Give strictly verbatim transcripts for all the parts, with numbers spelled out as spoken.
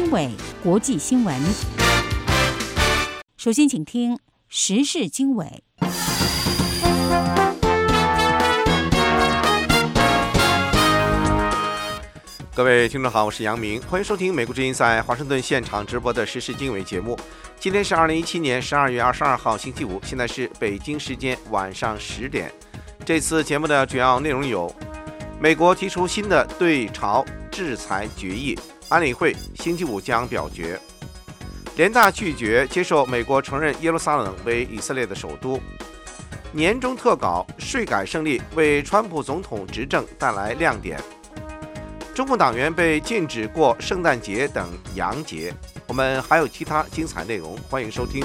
经纬国际新闻。首先请听时事经纬。 各位听众好，我是杨明，欢迎收听美国之音在华盛顿现场直播的时事经纬节目。今天是二零一七年十二月二十二号星期五，现在是北京时间晚上十点。这次节目的主要内容有：美国提出新的对朝制裁决议，安理会星期五将表决；联大拒绝接受美国承认耶路撒冷为以色列的首都；年终特稿税改胜利为川普总统执政带来亮点；中共党员被禁止过圣诞节等洋节。我们还有其他精彩内容，欢迎收听。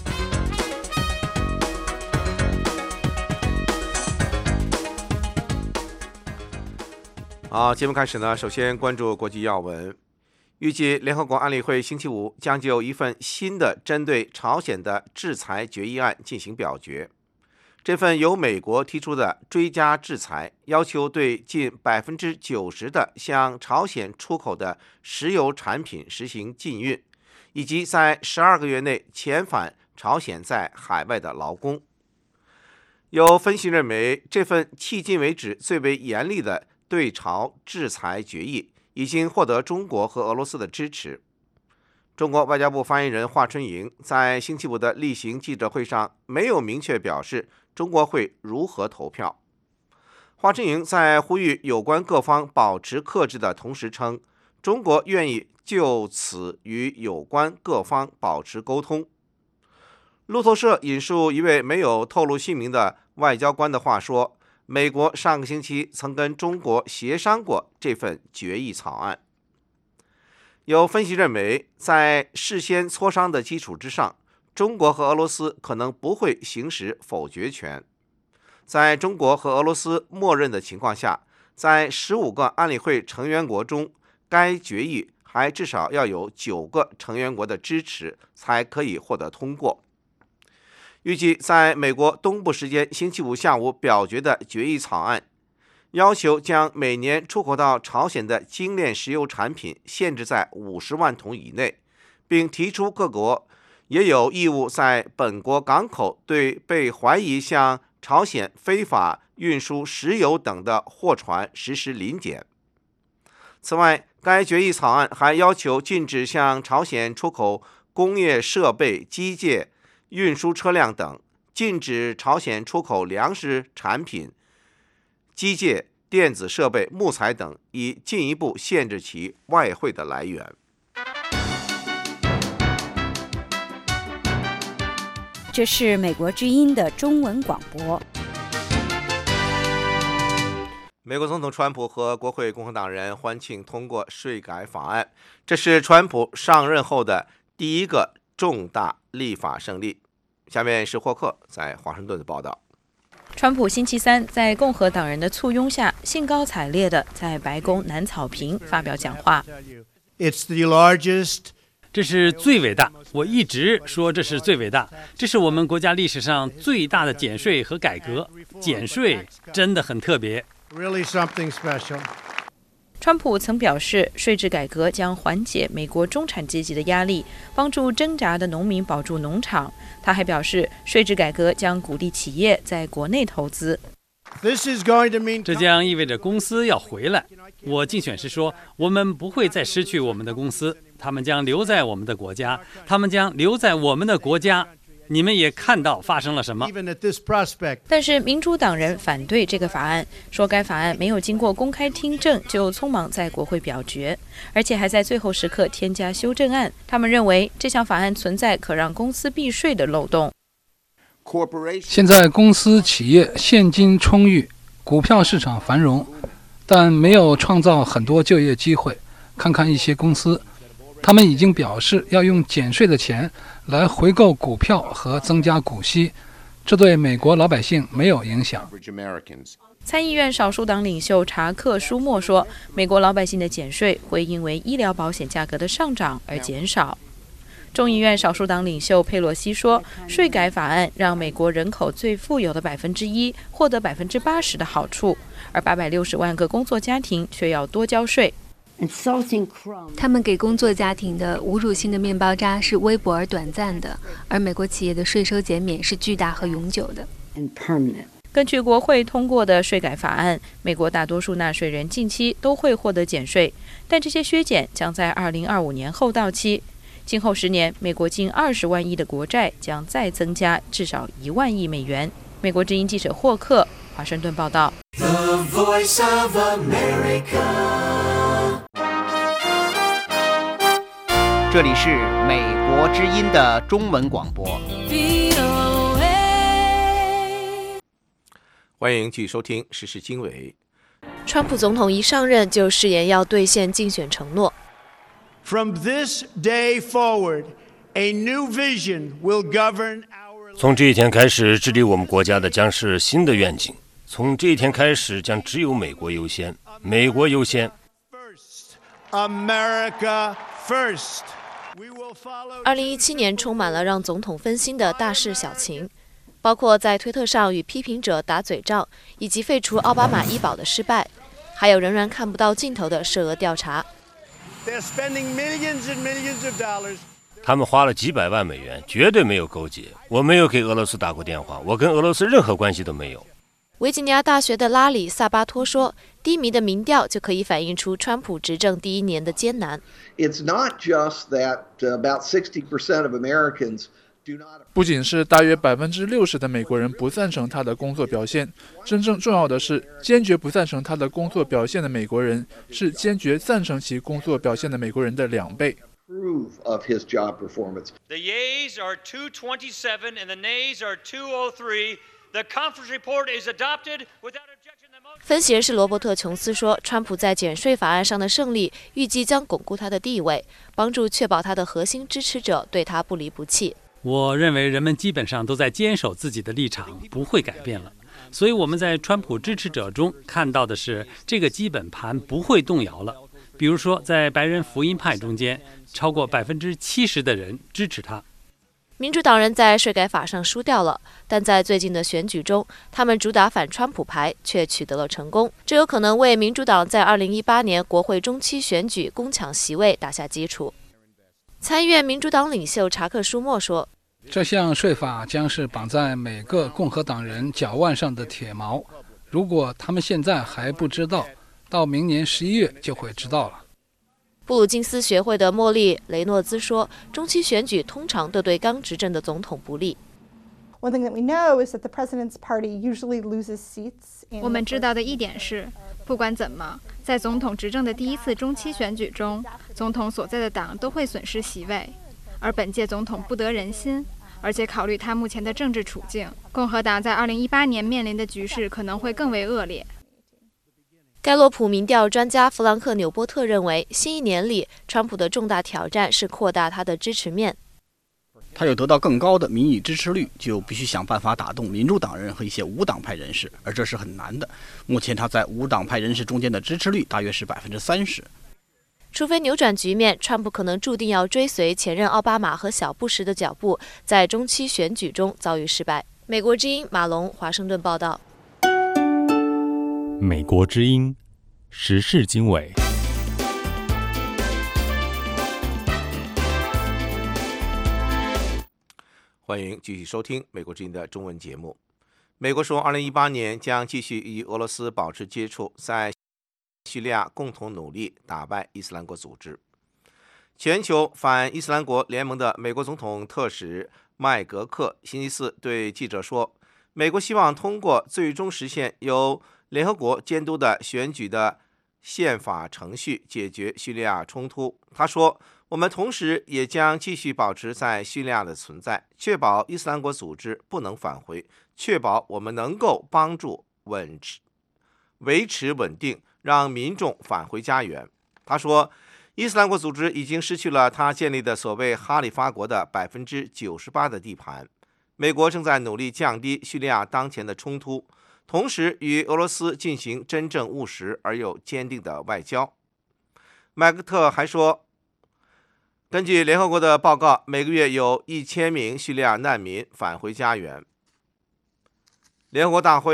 好，节目开始呢，首先关注国际要闻。预计联合国安理会星期五将就一份新的针对朝鲜的制裁决议案进行表决。这份由美国提出的追加制裁，要求对近百分之九十的向朝鲜出口的石油产品实行禁运，以及在十二个月内遣返朝鲜在海外的劳工。有分析认为，这份迄今为止最为严厉的对朝制裁决议已经获得中国和俄罗斯的支持。中国外交部发言人华春莹在星期五的例行记者会上没有明确表示中国会如何投票。华春莹在呼吁有关各方保持克制的同时称，中国愿意就此与有关各方保持沟通。路透社引述一位没有透露姓名的外交官的话说，美国上个星期曾跟中国协商过这份决议草案。有分析认为，在事先磋商的基础之上，中国和俄罗斯可能不会行使否决权。在中国和俄罗斯默认的情况下，在十五个安理会成员国中，该决议还至少要有九个成员国的支持才可以获得通过。预计在美国东部时间星期五下午表决的决议草案，要求将每年出口到朝鲜的精炼石油产品限制在五十万桶以内，并提出各国也有义务在本国港口对被怀疑向朝鲜非法运输石油等的货船实施临检。此外，该决议草案还要求禁止向朝鲜出口工业设备、机械、运输车辆等，禁止朝鲜出口粮食产品、机械、电子设备、木材等，以进一步限制其外汇的来源。 这是美国之音的中文广播。 美国总统川普和国会共和党人欢庆通过税改法案，这是川普上任后的第一个重大立法胜利。下面是霍克在华盛顿的报道。 川普星期三在共和党人的簇拥下，兴高采烈地在白宫南草坪发表讲话。 It's the largest 这是最伟大，我一直说这是最伟大，这是我们国家历史上最大的减税和改革。减税真的很特别。 Really something special. 川普曾表示，税制改革将缓解美国中产阶级的压力，帮助挣扎的农民保住农场。他还表示，税制改革将鼓励企业在国内投资。 这将意味着公司要回来。我竞选时说，我们不会再失去我们的公司，他们将留在我们的国家，他们将留在我们的国家。你们也看到发生了什么。 但是民主党人反对这个法案，说该法案没有经过公开听证就匆忙在国会表决，而且还在最后时刻添加修正案。他们认为这项法案存在可让公司避税的漏洞。 现在公司企业现金充裕，股票市场繁荣，但没有创造很多就业机会。看看一些公司，他们已经表示要用减税的钱来回购股票和增加股息，这对美国老百姓没有影响。 参议院少数党领袖查克·舒默说，美国老百姓的减税会因为医疗保险价格的上涨而减少。众议院少数党领袖佩洛西说，税改法案让美国人口最富有的百分之一获得百分之八十的好处，而八百六十万个工作家庭却要多交税。 他们给工作家庭的侮辱性的面包渣是微薄而短暂的，而美国企业的税收减免是巨大和永久的。 根据国会通过的税改法案，美国大多数纳税人近期都会获得减税，但这些削减将在二零二五年后到期。今后十年，美国近二十万亿的国债将再增加至少一万亿美元。美国之音记者霍克，华盛顿报道。 The Voice of America。 这里是美国之音的中文广播。 欢迎继续收听时事经纬。 川普总统一上任就誓言要兑现竞选承诺。 From this day forward, a new vision will govern our. 从这一天开始，治理我们国家的将是新的愿景。从这一天开始，将只有美国优先，美国优先。 America first. 二零一七年充满了让总统分心的大事小情，包括在推特上与批评者打嘴仗，以及废除奥巴马医保的失败，还有仍然看不到尽头的涉俄调查。 他们花了几百万美元，绝对没有勾结。我没有给俄罗斯打过电话，我跟俄罗斯任何关系都没有。 维吉尼亚大学的拉里·萨巴托说，低迷的民调就可以反映出川普执政第一年的艰难。 It's not just that about sixty percent of Americans do not. 不仅是大约百分之六十的美国人不赞成他的工作表现，真正重要的是，坚决不赞成他的工作表现的美国人是坚决赞成其工作表现的美国人的两倍。 Of his job performance. The yeas are two twenty-seven and the nays are two oh three. The conference report is adopted without objection. 分析人士罗伯特·琼斯说，川普在减税法案上的胜利预计将巩固他的地位，帮助确保他的核心支持者对他不离不弃。 我认为人们基本上都在坚守自己的立场，不会改变了。所以我们在川普支持者中看到的是，这个基本盘不会动摇了。比如说，在白人福音派中间，超过百分之七十的人支持他。 民主党人在税改法上输掉了，但在最近的选举中，他们主打反川普牌，却取得了成功。这有可能为民主党在二零一八年国会中期选举攻抢席位打下基础。参议院民主党领袖查克·舒默说：“ 这项税法将是绑在每个共和党人脚腕上的铁锚。如果他们现在还不知道，到明年十一月就会知道了。” 布鲁金斯学会的莫莉·雷诺兹说，中期选举通常都对刚执政的总统不利。 我们知道的一点是，不管怎么，在总统执政的第一次中期选举中，总统所在的党都会损失席位，而本届总统不得人心，而且考虑他目前的政治处境，共和党在二零一八年面临的局势可能会更为恶劣。 盖洛普民调专家弗兰克·纽波特认为，新一年里，川普的重大挑战是扩大他的支持面。 他要得到更高的民意支持率，就必须想办法打动民主党人和一些无党派人士，而这是很难的。目前他在无党派人士中间的支持率大约是百分之三十。 除非扭转局面，川普可能注定要追随前任奥巴马和小布什的脚步，在中期选举中遭遇失败。美国之音马龙，华盛顿报道。 美国之音时事经纬。 欢迎继续收听美国之音的中文节目。美国说，二零一八年将继续与俄罗斯保持接触，在叙利亚共同努力打败伊斯兰国组织。全球反伊斯兰国联盟的美国总统特使麦格克星期四对记者说，美国希望通过最终实现由联合国监督的选举的宪法程序解决叙利亚冲突。他说，我们同时也将继续保持在叙利亚的存在，确保伊斯兰国组织不能返回，确保我们能够帮助稳持维持稳定，让民众返回家园。他说，伊斯兰国组织已经失去了他建立的所谓哈里发国的百分之九十八的地盘。美国正在努力降低叙利亚当前的冲突，同时与俄罗斯进行真正务实而又坚定的外交。麦克特还说，根据联合国的报告，每个月有一千名叙利亚难民返回家园。联合国大会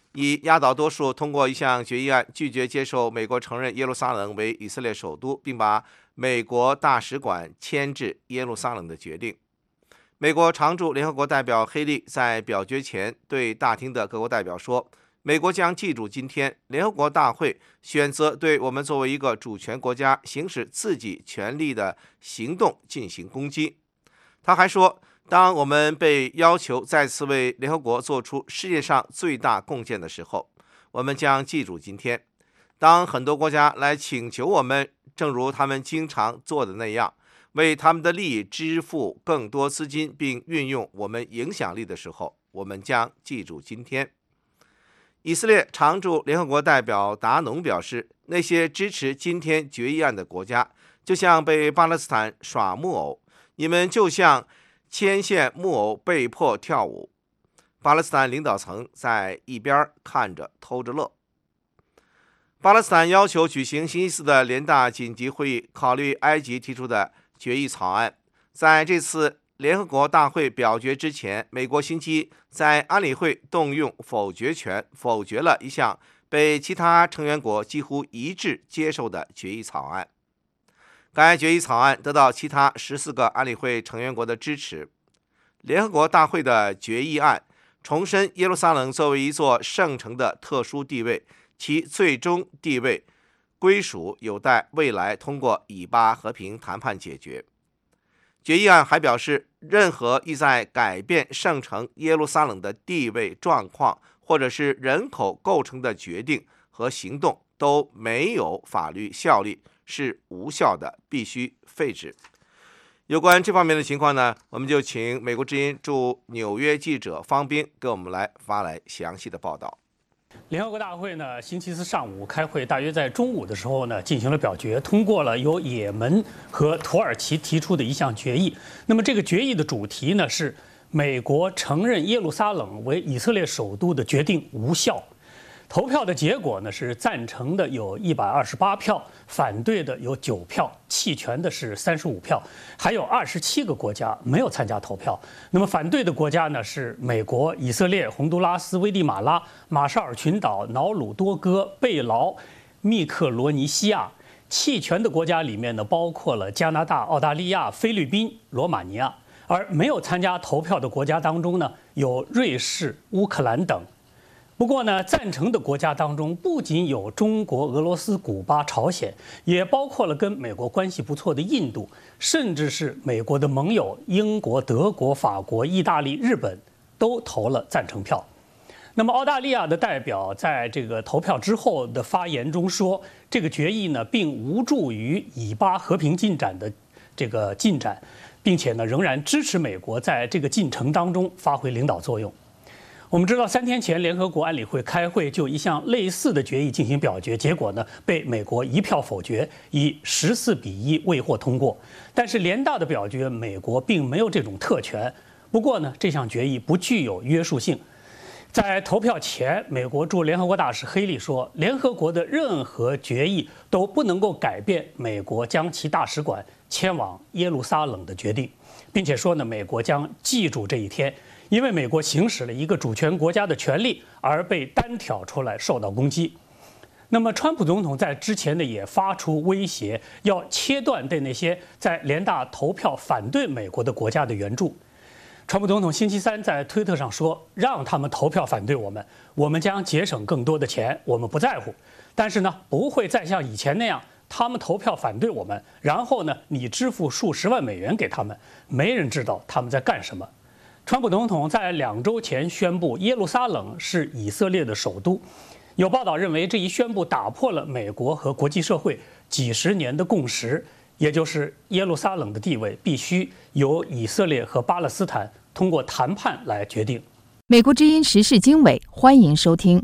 以压倒多数通过一项决议案，拒绝接受美国承认耶路撒冷为以色列首都，并把美国大使馆迁至耶路撒冷的决定。美国常驻联合国代表黑利在表决前对大厅的各国代表说，美国将记住今天联合国大会选择对我们作为一个主权国家行使自己权利的行动进行攻击。他还说，当我们被要求再次为联合国做出世界上最大贡献的时候，我们将记住今天。当很多国家来请求我们，正如他们经常做的那样，为他们的利益支付更多资金并运用我们影响力的时候，我们将记住今天。以色列常驻联合国代表达农表示，那些支持今天决议案的国家就像被巴勒斯坦耍木偶，你们就像牵线木偶被迫跳舞。巴勒斯坦领导层在一边看着偷着乐。巴勒斯坦要求举行星期四的联大紧急会议，考虑埃及提出的决议草案。在这次联合国大会表决之前，美国星期一在安理会动用否决权，否决了一项被其他成员国几乎一致接受的决议草案。该决议草案得到其他十四个安理会成员国的支持。联合国大会的决议案重申耶路撒冷作为一座圣城的特殊地位，其最终地位归属有待未来通过以巴和平谈判解决。决议案还表示，任何意在改变圣城耶路撒冷的地位状况或者是人口构成的决定和行动都没有法律效力，是无效的，必须废止。有关这方面的情况呢，我们就请美国之音驻纽约记者方斌给我们来发来详细的报道。 联合国大会呢，星期四上午开会，大约在中午的时候呢，进行了表决，通过了由也门和土耳其提出的一项决议。那么这个决议的主题呢是美国承认耶路撒冷为以色列首都的决定无效。投票的结果呢是赞成的有一百二十八票，反对的有九票，弃权的是三十五票，还有二十七个国家没有参加投票。那么反对的国家呢是美国、以色列、洪都拉斯、危地马拉、马绍尔群岛、瑙鲁多哥、贝劳、密克罗尼西亚。弃权的国家里面呢包括了加拿大、澳大利亚、菲律宾、罗马尼亚。而没有参加投票的国家当中呢有瑞士、乌克兰等。不过呢，赞成的国家当中不仅有中国、俄罗斯、古巴、朝鲜，也包括了跟美国关系不错的印度，甚至是美国的盟友英国、德国、法国、意大利、日本都投了赞成票。那么澳大利亚的代表在这个投票之后的发言中说，这个决议呢并无助于以巴和平进展的这个进展，并且呢仍然支持美国在这个进程当中发挥领导作用。我们知道，三天前联合国安理会开会就一项类似的决议进行表决，结果呢被美国一票否决，以十四比一未获通过。但是联大的表决，美国并没有这种特权。不过呢，这项决议不具有约束性。在投票前，美国驻联合国大使黑利说，联合国的任何决议都不能够改变美国将其大使馆迁往耶路撒冷的决定，并且说呢，美国将记住这一天。因为美国行使了一个主权国家的权利而被单挑出来受到攻击。那么川普总统在之前呢也发出威胁，要切断对那些在联大投票反对美国的国家的援助。川普总统星期三在推特上说，让他们投票反对我们，我们将节省更多的钱，我们不在乎。但是呢，不会再像以前那样，他们投票反对我们，然后呢你支付数十万美元给他们，没人知道他们在干什么。川普总统在两周前宣布耶路撒冷是以色列的首都，有报道认为这一宣布打破了美国和国际社会几十年的共识，也就是耶路撒冷的地位必须由以色列和巴勒斯坦通过谈判来决定。 美国之音时事经纬，欢迎收听。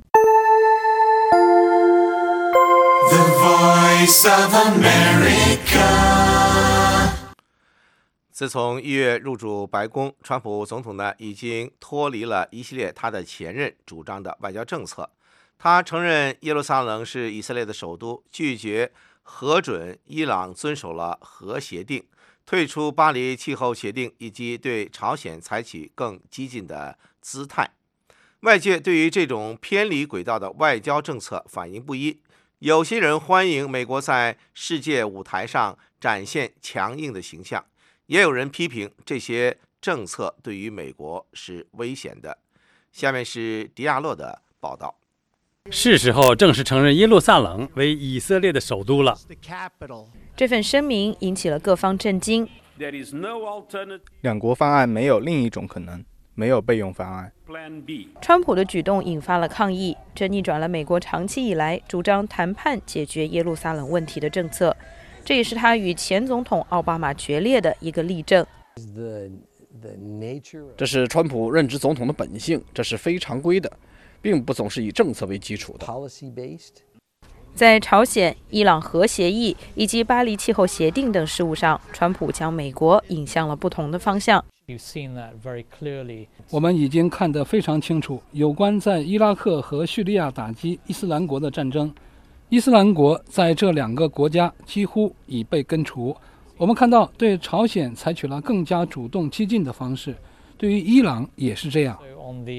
The Voice of America。 自从一月入主白宫，川普总统呢已经脱离了一系列他的前任主张的外交政策。他承认耶路撒冷是以色列的首都，拒绝核准伊朗遵守了核协定，退出巴黎气候协定，以及对朝鲜采取更激进的姿态。 外界对于这种偏离轨道的外交政策反应不一，有些人欢迎美国在世界舞台上展现强硬的形象，也有人批评这些政策对于美国是危险的。下面是迪亚洛的报道。 是时候正式承认耶路撒冷为以色列的首都了。 这份声明引起了各方震惊。 两国方案没有另一种可能，没有备用方案。 川普的举动引发了抗议，这逆转了美国长期以来主张谈判解决耶路撒冷问题的政策，这也是他与前总统奥巴马决裂的一个例证。 这是川普任职总统的本性，这是非常规的，并不总是以政策为基础的。 在朝鲜、伊朗核协议以及巴黎气候协定等事务上，川普将美国引向了不同的方向。 我们已经看得非常清楚，有关在伊拉克和叙利亚打击伊斯兰国的战争，伊斯兰国在这两个国家几乎已被根除。我们看到对朝鲜采取了更加主动激进的方式，对于伊朗也是这样。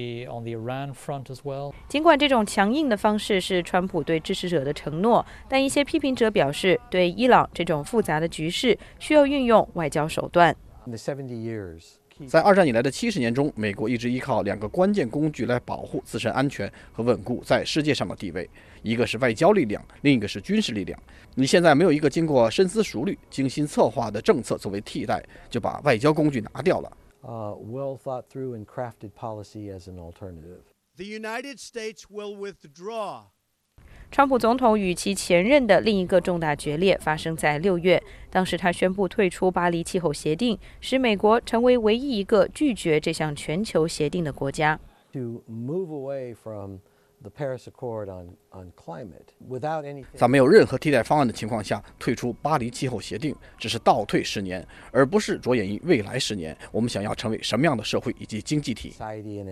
尽管这种强硬的方式是川普对支持者的承诺，但一些批评者表示，对伊朗这种复杂的局势需要运用外交手段。 在二战以来的七十年中，美国一直依靠两个关键工具来保护自身安全和稳固在世界上的地位，一个是外交力量，另一个是军事力量。你现在没有一个经过深思熟虑、精心策划的政策作为替代，就把外交工具拿掉了。 Uh, well thought through and crafted policy as an alternative. The United States will withdraw. 川普总统与其前任的另一个重大决裂发生在六月，当时他宣布退出巴黎气候协定，使美国成为唯一一个拒绝这项全球协定的国家。 To move away from the Paris Accord on on climate without anything. 在没有任何替代方案的情况下退出巴黎气候协定，只是倒退十年，而不是着眼于未来十年我们想要成为什么样的社会以及经济体。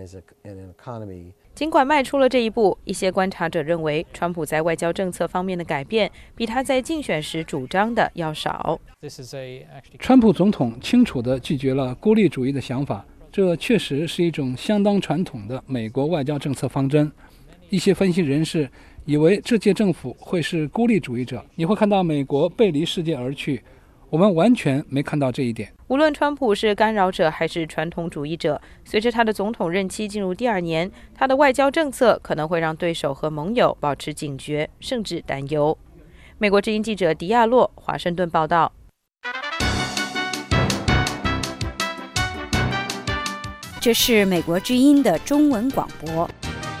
尽管迈出了这一步，一些观察者认为，川普在外交政策方面的改变比他在竞选时主张的要少。 川普总统清楚地拒绝了孤立主义的想法，这确实是一种相当传统的美国外交政策方针。一些分析人士以为这届政府会是孤立主义者，你会看到美国背离世界而去。我们完全没看到这一点。 无论川普是干扰者还是传统主义者，随着他的总统任期进入第二年，他的外交政策可能会让对手和盟友保持警觉，甚至担忧。美国之音记者迪亚洛，华盛顿报道。 这是美国之音的中文广播。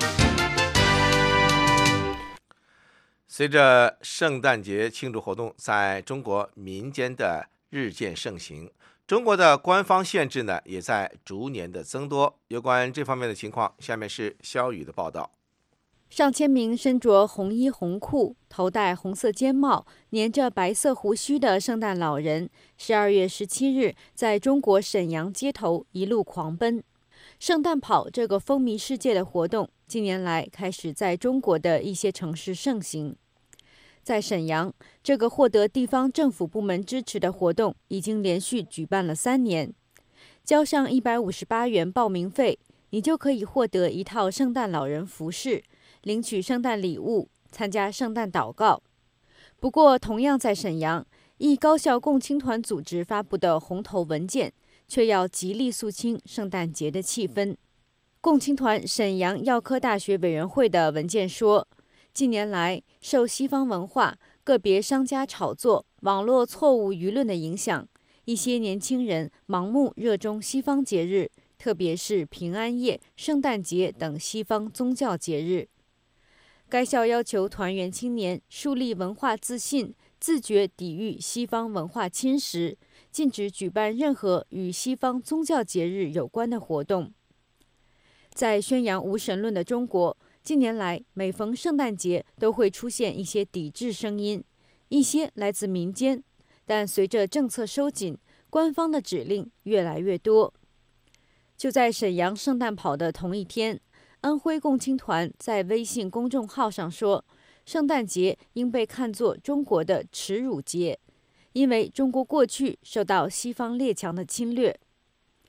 随着圣诞节庆祝活动在中国民间的日渐盛行，中国的官方限制呢也在逐年的增多。有关这方面的情况，下面是肖宇的报道。 上千名身着红衣红裤、头戴红色尖帽、粘着白色胡须的圣诞老人，十二月十七日在中国沈阳街头一路狂奔。圣诞跑这个风靡世界的活动，近年来开始在中国的一些城市盛行。在沈阳，这个获得地方政府部门支持的活动已经连续举办了三年。交上一百五十八元报名费，你就可以获得一套圣诞老人服饰，领取圣诞礼物，参加圣诞祷告。不过，同样在沈阳，一高校共青团组织发布的红头文件，却要极力肃清圣诞节的气氛。共青团沈阳药科大学委员会的文件说，近年来，受西方文化、个别商家炒作、网络错误舆论的影响，一些年轻人盲目热衷西方节日，特别是平安夜、圣诞节等西方宗教节日。该校要求团员青年树立文化自信，自觉抵御西方文化侵蚀，禁止举办任何与西方宗教节日有关的活动。在宣扬无神论的中国，近年来，每逢圣诞节都会出现一些抵制声音，一些来自民间，但随着政策收紧，官方的指令越来越多。就在沈阳圣诞跑的同一天，安徽共青团在微信公众号上说，圣诞节应被看作中国的耻辱节，因为中国过去受到西方列强的侵略。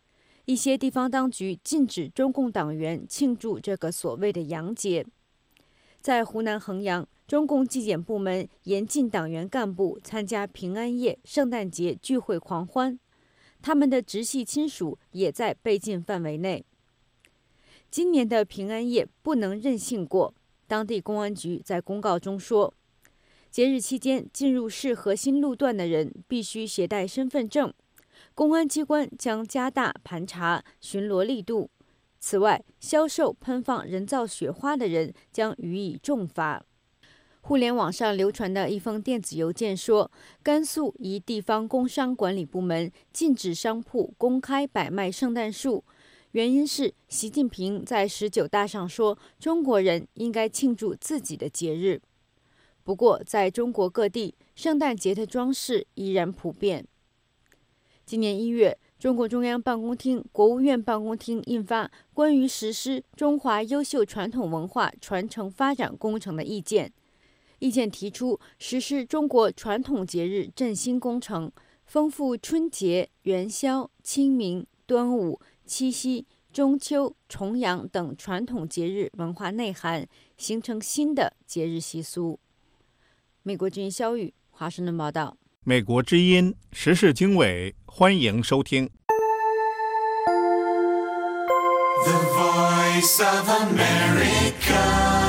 一些地方当局禁止中共党员庆祝这个所谓的洋节。在湖南衡阳，中共纪检部门严禁党员干部参加平安夜、圣诞节聚会狂欢，他们的直系亲属也在被禁范围内。今年的平安夜不能任性过，当地公安局在公告中说，节日期间进入市核心路段的人必须携带身份证，公安机关将加大盘查巡逻力度。此外，销售喷放人造雪花的人将予以重罚。互联网上流传的一封电子邮件说，甘肃一地方工商管理部门禁止商铺公开摆卖圣诞树，原因是习近平在十九大上说，中国人应该庆祝自己的节日。不过，在中国各地，圣诞节的装饰依然普遍。今年一月，中国中央办公厅、国务院办公厅印发关于实施中华优秀传统文化传承发展工程的意见。意见提出，实施中国传统节日振兴工程，丰富春节、元宵、清明、端午、七夕、中秋、重阳等传统节日文化内涵，形成新的节日习俗。美国之音肖宇华盛顿报道。 美国之音时事经纬，欢迎收听。 The Voice of America。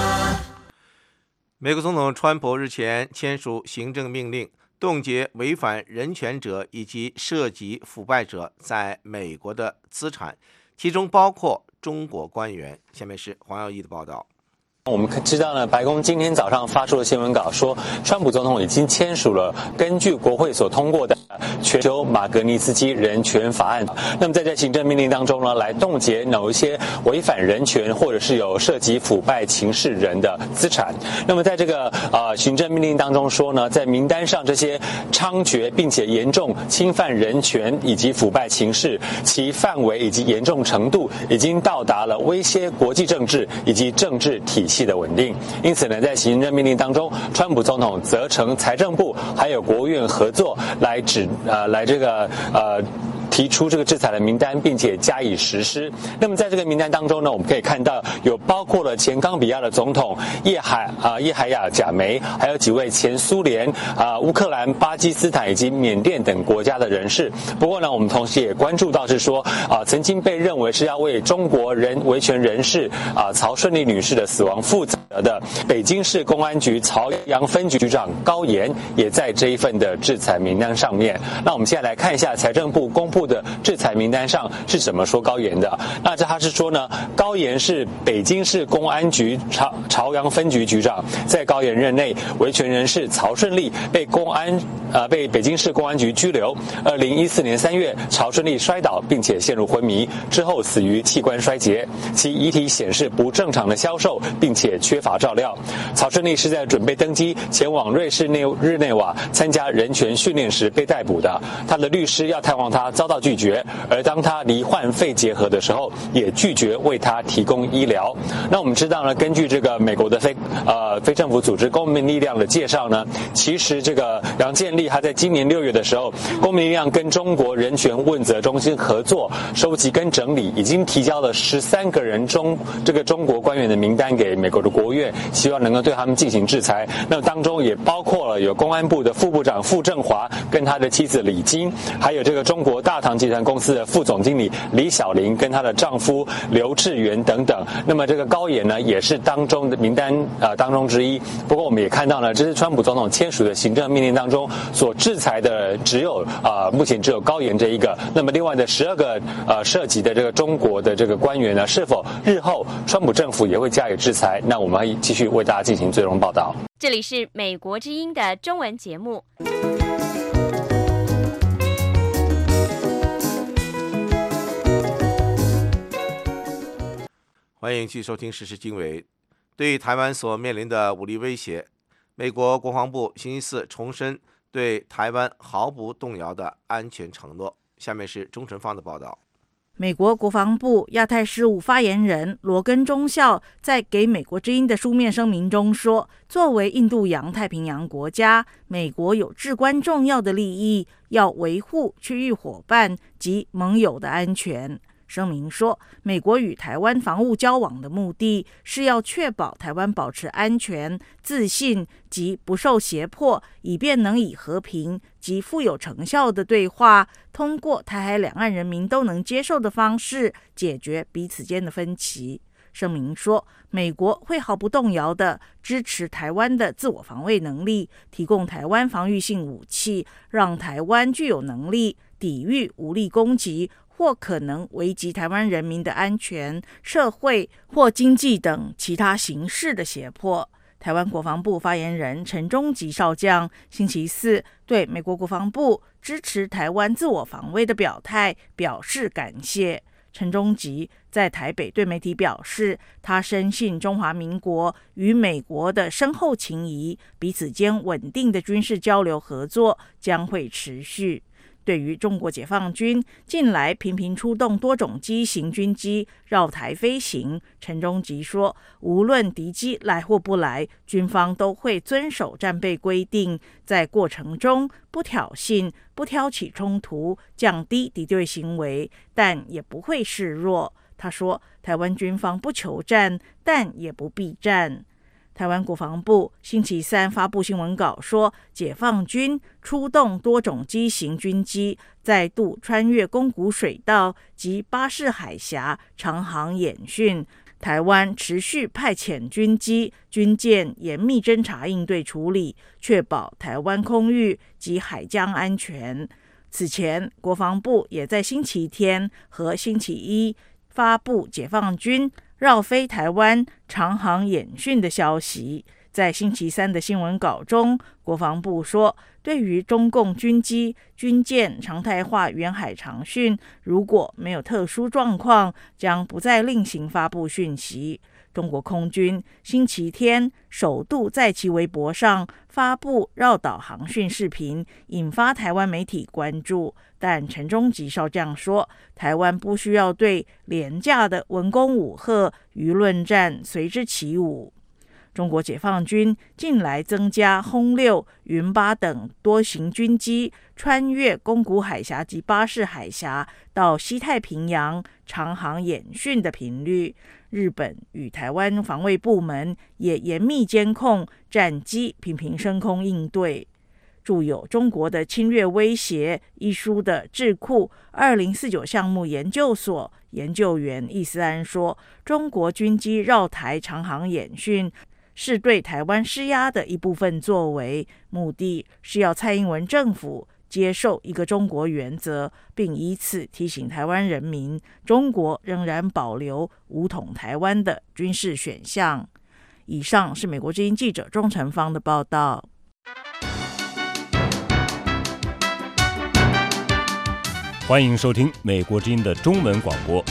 美国总统川普日前签署行政命令，冻结违反人权者以及涉及腐败者在美国的资产，其中包括中国官员。下面是黄耀一的报道。 我们知道呢，白宫今天早上发出了新闻稿说，川普总统已经签署了根据国会所通过的全球马格尼茨基人权法案。那么在这行政命令当中呢，来冻结某一些违反人权或者是有涉及腐败情事人的资产。那么在这个呃行政命令当中说呢，在名单上这些猖獗并且严重侵犯人权以及腐败情事，其范围以及严重程度已经到达了威胁国际政治以及政治体系的稳定。因此呢，在行政命令当中，川普总统责成财政部还有国务院合作来指呃来这个呃提出这个制裁的名单，并且加以实施。那么在这个名单当中呢，我们可以看到有包括了前冈比亚的总统叶海啊、呃、叶海亚贾梅，还有几位前苏联啊、呃、乌克兰、巴基斯坦以及缅甸等国家的人士。不过呢，我们同时也关注到是说啊、呃，曾经被认为是要为中国人维权人士啊、呃、曹顺利女士的死亡负责的北京市公安局朝阳分局局长高岩，也在这一份的制裁名单上面。那我们现在来看一下财政部公布的制裁名单上是怎么说高岩的。那这他是说呢，高岩是北京市公安局朝朝阳分局局长，在高岩任内，维权人士曹顺利被公安呃被北京市公安局拘留。二零一四年三月，曹顺利摔倒并且陷入昏迷，之后死于器官衰竭，其遗体显示不正常的消瘦，并且缺乏照料。曹顺利是在准备登机前往瑞士内日内瓦参加人权训练时被逮捕的。他的律师要探望他，遭到拒绝，而当他罹患肺结核的时候，也拒绝为他提供医疗。那我们知道呢，根据这个美国的非呃非政府组织公民力量的介绍呢，其实这个杨建立他在今年六月的时候，公民力量跟中国人权问责中心合作，收集跟整理，已经提交了十三个人中这个中国官员的名单给美国的国务院，希望能够对他们进行制裁。那当中也包括了有公安部的副部长傅政华跟他的妻子李金，还有这个中国大唐集团公司的副总经理李小玲跟她的丈夫刘志元等等。那么这个高岩呢，也是当中的名单呃当中之一。不过我们也看到呢，这是川普总统签署的行政命令当中所制裁的只有呃目前只有高岩这一个。那么另外的十二个呃涉及的这个中国的这个官员呢，是否日后川普政府也会加以制裁？那我们会继续为大家进行最终报道。 这里是美国之音的中文节目。 欢迎继续收听时事经纬。对于台湾所面临的武力威胁，美国国防部星期四重申对台湾毫不动摇的安全承诺。下面是钟晨芳的报道。 美国国防部亚太事务发言人罗根中校在给美国之音的书面声明中说，作为印度洋太平洋国家，美国有至关重要的利益，要维护区域伙伴及盟友的安全。声明说，美国与台湾防务交往的目的是要确保台湾保持安全、自信及不受胁迫，以便能以和平及富有成效的对话，通过台海两岸人民都能接受的方式解决彼此间的分歧。声明说，美国会毫不动摇地支持台湾的自我防卫能力，提供台湾防御性武器，让台湾具有能力抵御武力攻击或可能危及台湾人民的安全、社会或经济等其他形式的胁迫。台湾国防部发言人陈忠吉少将星期四对美国国防部支持台湾自我防卫的表态表示感谢。陈忠吉在台北对媒体表示，他深信中华民国与美国的深厚情谊，彼此间稳定的军事交流合作将会持续。对于中国解放军近来频频出动多种机型军机绕台飞行，陈忠吉说，无论敌机来或不来，军方都会遵守战备规定，在过程中不挑衅、不挑起冲突，降低敌对行为，但也不会示弱。他说，台湾军方不求战，但也不避战。台湾国防部星期三发布新闻稿说，解放军出动多种机型军机，再度穿越宫古水道及巴士海峡长航演训。台湾持续派遣军机、军舰严密侦查应对处理，确保台湾空域及海疆安全。此前，国防部也在星期天和星期一发布解放军绕飞台湾长航演训的消息。在星期三的新闻稿中，国防部说，对于中共军机、军舰常态化远海长训，如果没有特殊状况，将不再另行发布讯息。中国空军星期天首度在其微博上发布绕岛航训视频，引发台湾媒体关注。但陈忠吉少将说，台湾不需要对廉价的文攻武吓舆论战随之起舞。中国解放军近来增加轰六、云八等多型军机穿越宫古海峡及巴士海峡到西太平洋长航演训的频率。日本与台湾防卫部门也严密监控战机频频升空应对。著有《中国的侵略威胁》一书的智库二零四九项目研究所研究员易思安说，中国军机绕台长航演训是对台湾施压的一部分作为，目的是要蔡英文政府接受一个中国原则，并以此提醒台湾人民，中国仍然保留武统台湾的军事选项。以上是美国之音记者钟成芳的报道。 欢迎收听美国之音的中文广播。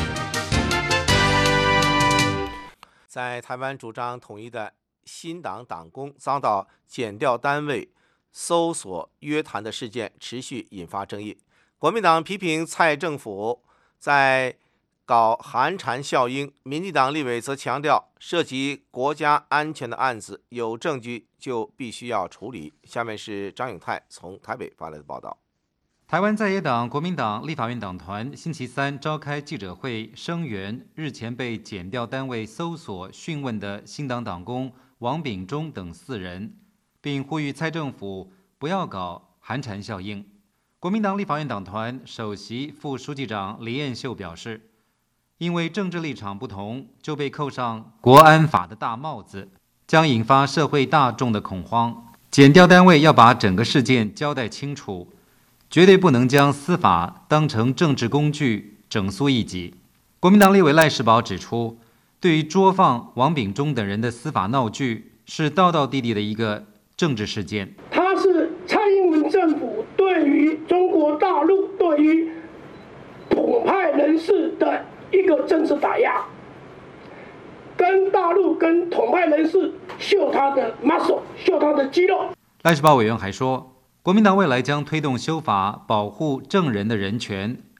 在台湾主张统一的新党党工遭到检调单位搜索约谈的事件持续引发争议。国民党批评蔡政府在搞寒蝉效应，民进党立委则强调，涉及国家安全的案子有证据就必须要处理。下面是张永泰从台北发来的报道。 台湾在野党国民党立法院党团星期三召开记者会，声援日前被检调单位搜索讯问的新党党工王炳忠等四人，并呼吁蔡政府不要搞寒蝉效应。国民党立法院党团首席副书记长李彦秀表示，因为政治立场不同，就被扣上国安法的大帽子，将引发社会大众的恐慌。检调单位要把整个事件交代清楚，绝对不能将司法当成政治工具整肃异己。国民党立委赖士葆指出，对于捉放王炳忠等人的司法闹剧，是道道地地的一个政治事件。 它是蔡英文政府对于中国大陆、对于统派人士的一个政治打压，跟大陆、跟统派人士秀他的 muscle， 秀他的肌肉。赖士葆委员还说，国民党未来将推动修法，保护证人的人权，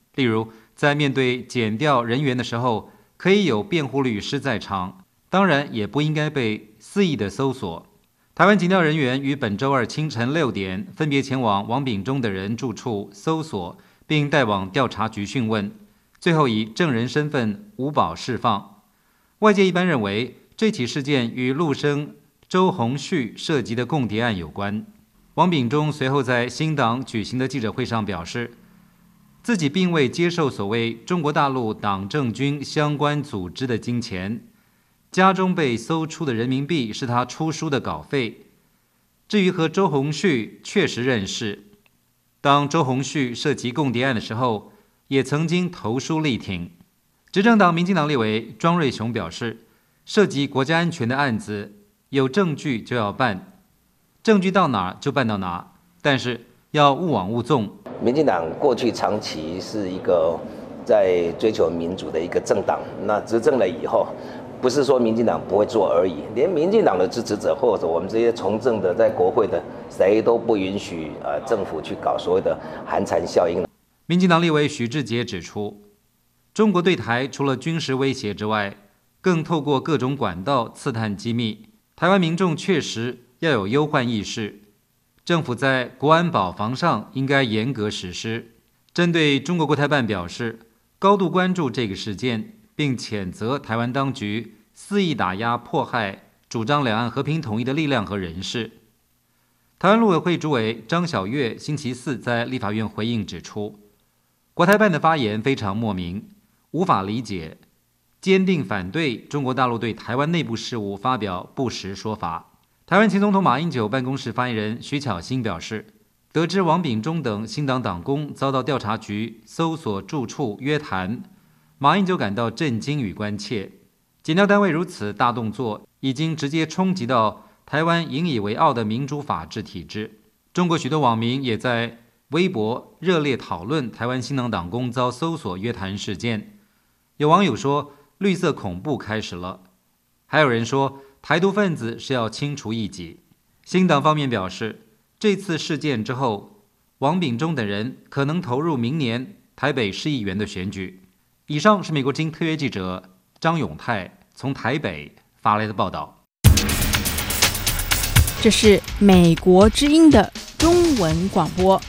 例如，在面对检调人员的时候，可以有辩护律师在场，当然也不应该被肆意的搜索。台湾检调人员于本周二清晨六点分别前往王炳忠的人住处搜索，并带往调查局讯问，最后以证人身份无保释放。外界一般认为，这起事件与陆生周鸿旭涉及的共谍案有关。王炳忠随后在新党举行的记者会上表示，自己并未接受所谓中国大陆党政军相关组织的金钱，家中被搜出的人民币是他出书的稿费。至于和周鸿旭确实认识，当周鸿旭涉及共谍案的时候，也曾经投书力挺。执政党民进党立委庄瑞雄表示，涉及国家安全的案子，有证据就要办，证据到哪就办到哪，但是要勿枉勿纵。 民进党过去长期是一个在追求民主的一个政党，那执政了以后，不是说民进党不会做而已，连民进党的支持者或者我们这些从政的在国会的，谁都不允许呃政府去搞所谓的寒蝉效应。 民进党立委许志杰指出，中国对台除了军事威胁之外，更透过各种管道刺探机密。台湾民众确实要有忧患意识，政府在国安保防上应该严格实施。针对中国国台办表示，高度关注这个事件，并谴责台湾当局肆意打压迫害主张两岸和平统一的力量和人士。台湾陆委会主委张晓月星期四在立法院回应指出，国台办的发言非常莫名，无法理解，坚定反对中国大陆对台湾内部事务发表不实说法。台湾前总统马英九办公室发言人徐巧芯表示，得知王炳忠等新党党工遭到调查局搜索住处约谈，马英九感到震惊与关切。检调单位如此大动作，已经直接冲击到台湾引以为傲的民主法治体制。中国许多网民也在微博热烈讨论台湾新党党工遭搜索约谈事件。有网友说，绿色恐怖开始了，还有人说台独分子是要清除异己。新党方面表示，这次事件之后，王炳忠等人可能投入明年台北市议员的选举。以上是美国之音特约记者张永泰从台北发来的报道。 这是美国之音的中文广播。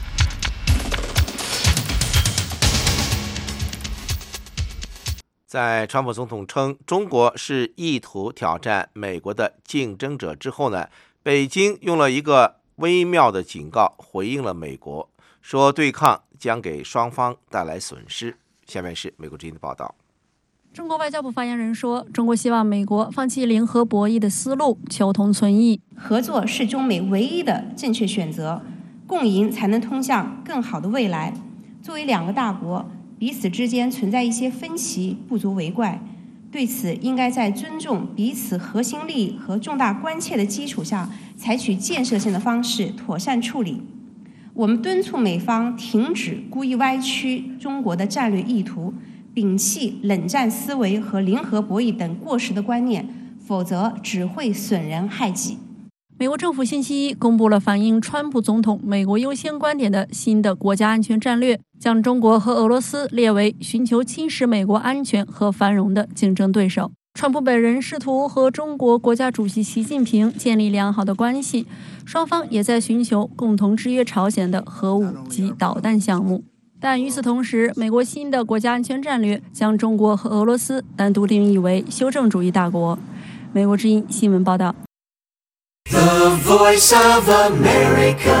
在川普总统称中国是意图挑战美国的竞争者之后呢，北京用了一个微妙的警告回应了美国，说对抗将给双方带来损失。下面是美国之音的报道。 中国外交部发言人说，中国希望美国放弃零和博弈的思路，求同存异。 合作是中美唯一的正确选择，共赢才能通向更好的未来。作为两个大国，彼此之间存在一些分歧，不足为怪。对此，应该在尊重彼此核心利益和重大关切的基础下，采取建设性的方式妥善处理。我们敦促美方停止故意歪曲中国的战略意图，摒弃冷战思维和零和博弈等过时的观念，否则只会损人害己。 美国政府星期一公布了反映川普总统美国优先观点的新的国家安全战略，将中国和俄罗斯列为寻求侵蚀美国安全和繁荣的竞争对手。川普本人试图和中国国家主席习近平建立良好的关系，双方也在寻求共同制约朝鲜的核武及导弹项目。但与此同时，美国新的国家安全战略将中国和俄罗斯单独定义为修正主义大国。美国之音新闻报道。 The Voice of America。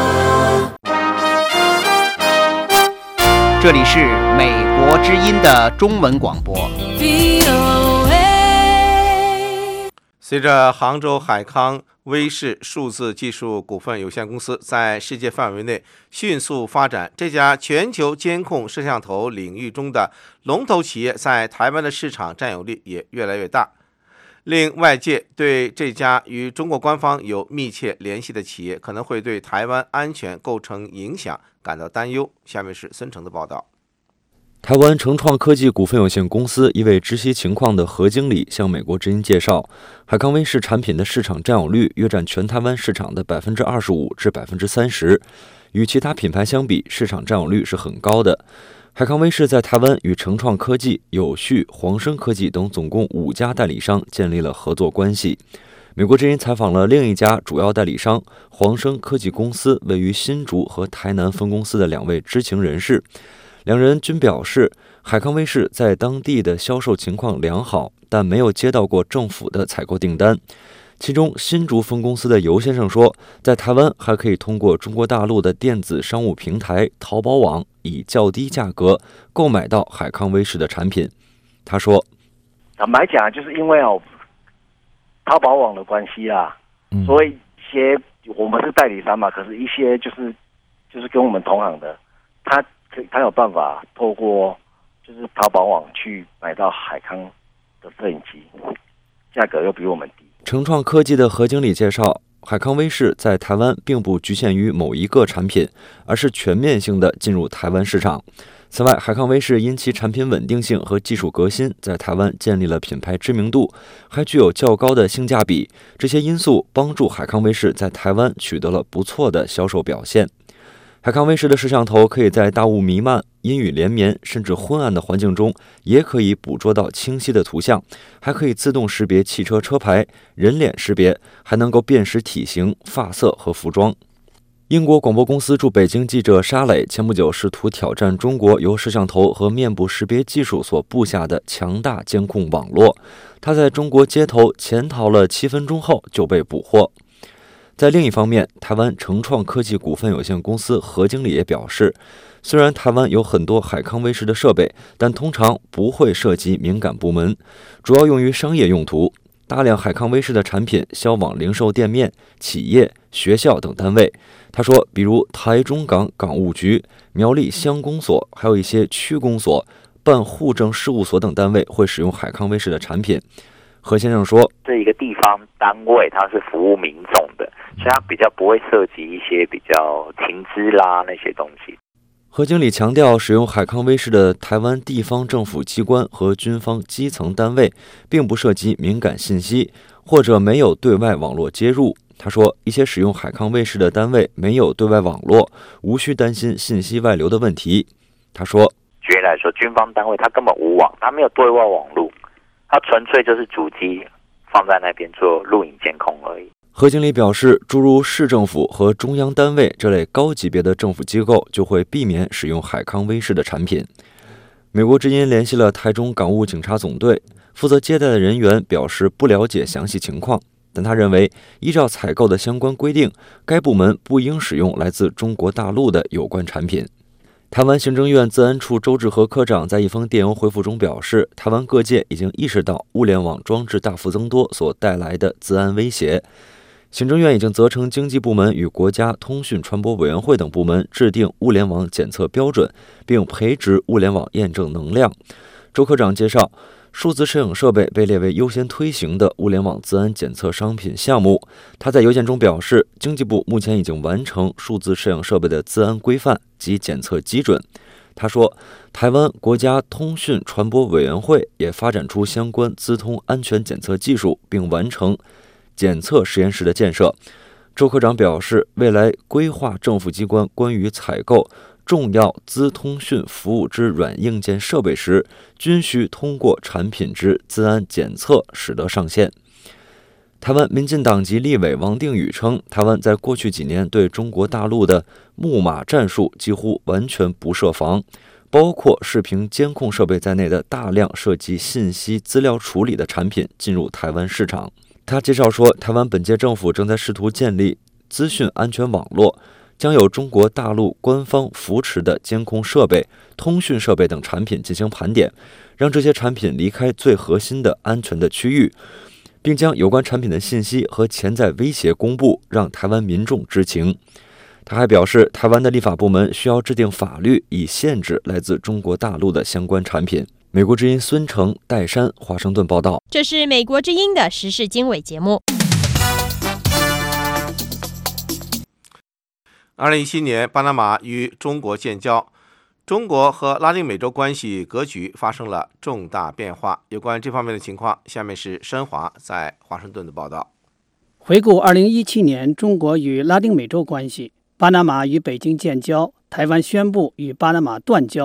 这里是美国之音的中文广播。 随着杭州海康威视数字技术股份有限公司在世界范围内迅速发展，这家全球监控摄像头领域中的龙头企业在台湾的市场占有率也越来越大，令外界对这家与中国官方有密切联系的企业可能会对台湾安全构成影响感到担忧。下面是孙成的报道。 台湾成创科技股份有限公司一位知悉情况的何经理向美国之音介绍，海康威视产品的市场占有率约占全台湾市场的 百分之二十五 至 百分之三十， 与其他品牌相比，市场占有率是很高的。 海康威视在台湾与成创科技、友旭、煌升科技等总共五家代理商建立了合作关系。美国之音采访了另一家主要代理商煌升科技公司位于新竹和台南分公司的两位知情人士，两人均表示，海康威视在当地的销售情况良好，但没有接到过政府的采购订单。其中新竹分公司的尤先生说，在台湾还可以通过中国大陆的电子商务平台淘宝网以较低价格购买到海康威视的产品。他说， 坦白讲，就是因为哦淘宝网的关系啊，嗯、所以一些我们是代理商嘛，可是一些就是就是跟我们同行的，他他有办法透过就是淘宝网去买到海康的摄影机，价格又比我们低。 成创科技的何经理介绍，海康威视在台湾并不局限于某一个产品，而是全面性的进入台湾市场。此外，海康威视因其产品稳定性和技术革新，在台湾建立了品牌知名度，还具有较高的性价比。这些因素帮助海康威视在台湾取得了不错的销售表现。海康威视的摄像头可以在大雾弥漫、阴雨连绵甚至昏暗的环境中，也可以捕捉到清晰的图像，还可以自动识别汽车车牌、人脸识别，还能够辨识体型、发色和服装。英国广播公司驻北京记者沙磊前不久试图挑战中国由摄像头和面部识别技术所布下的强大监控网络，他在中国街头潜逃了七分钟后就被捕获。在另一方面，台湾成创科技股份有限公司何经理也表示，虽然台湾有很多海康威视的设备，但通常不会涉及敏感部门，主要用于商业用途。大量海康威视的产品销往零售店面、企业、学校等单位。他说，比如台中港港务局、苗栗乡公所，还有一些区公所、办户政事务所等单位会使用海康威视的产品。何先生说， 这一个地方单位它是服务民众的，所以它比较不会涉及一些比较情资啦那些东西。 何经理强调，使用海康威视的台湾地方政府机关和军方基层单位并不涉及敏感信息，或者没有对外网络接入。他说，一些使用海康威视的单位没有对外网络，无需担心信息外流的问题。他说， 举例来说，军方单位它根本无网，它没有对外网络，它纯粹就是主机放在那边做录影监控而已。 何经理表示，诸如市政府和中央单位这类高级别的政府机构就会避免使用海康威视的产品。美国之音联系了台中港务警察总队，负责接待的人员表示不了解详细情况，但他认为，依照采购的相关规定，该部门不应使用来自中国大陆的有关产品。台湾行政院资安处周志和科长在一封电邮回复中表示，台湾各界已经意识到物联网装置大幅增多所带来的资安威胁。行政院已经责成经济部门与国家通讯传播委员会等部门制定物联网检测标准，并培植物联网验证能量。周科长介绍，数字摄影设备被列为优先推行的物联网资安检测商品项目。他在邮件中表示，经济部目前已经完成数字摄影设备的资安规范及检测基准。他说，台湾国家通讯传播委员会也发展出相关资通安全检测技术，并完成检测实验室的建设。周科长表示，未来规划政府机关关于采购重要资通讯服务之软硬件设备时，均需通过产品之资安检测，使得上线。台湾民进党籍立委王定宇称，台湾在过去几年对中国大陆的木马战术几乎完全不设防，包括视频监控设备在内的大量涉及信息资料处理的产品进入台湾市场。他介绍说，台湾本届政府正在试图建立资讯安全网络，将有中国大陆官方扶持的监控设备、通讯设备等产品进行盘点，让这些产品离开最核心的安全的区域，并将有关产品的信息和潜在威胁公布，让台湾民众知情。他还表示，台湾的立法部门需要制定法律，以限制来自中国大陆的相关产品。美国之音孙成、戴珊，华盛顿报道。 这是美国之音的时事经纬节目。 二零一七年，巴拿马与中国建交，中国和拉丁美洲关系格局发生了重大变化。有关这方面的情况，下面是申华在华盛顿的报道。 回顾二零一七年中国与拉丁美洲关系，巴拿马与北京建交，台湾宣布与巴拿马断交，